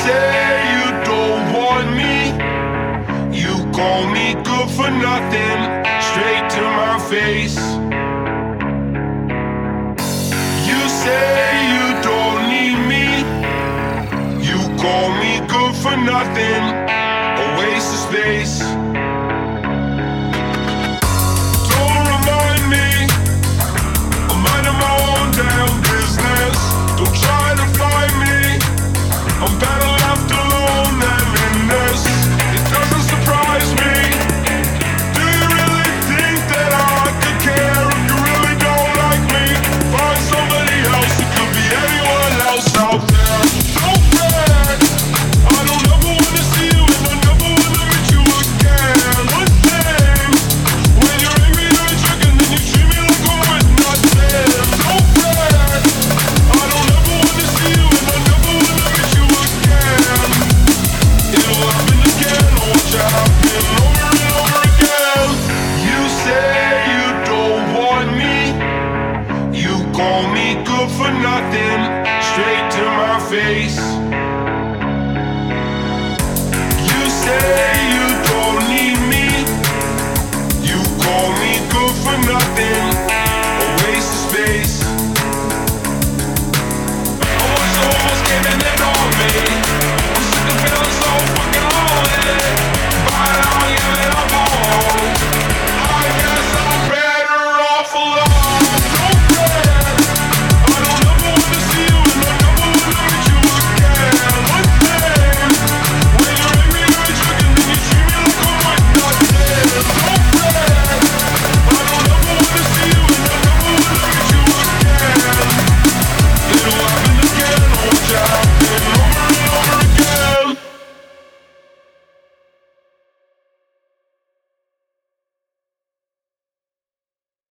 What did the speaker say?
say you don't want me. You call me good for nothing, straight to my face. You say you don't need me. You call me good for nothing, a waste of space. Don't remind me, I'm minding my own damn business. Don't try to find me, I'm better left alone than in this. It doesn't surprise me. Do you really think that I could care if you really don't like me? Find somebody else, it could be anyone else out there. Don't fret, I don't ever wanna see you and I never wanna meet you again. One thing, when you're angry you're a jerk and then you treat me like I'm with nothing. Don't fret, I don't ever wanna see you and I never wanna meet you again. It'll happen again, I'll watch it happen over and over again. You say you don't want me. You call me good for nothing, straight to my face.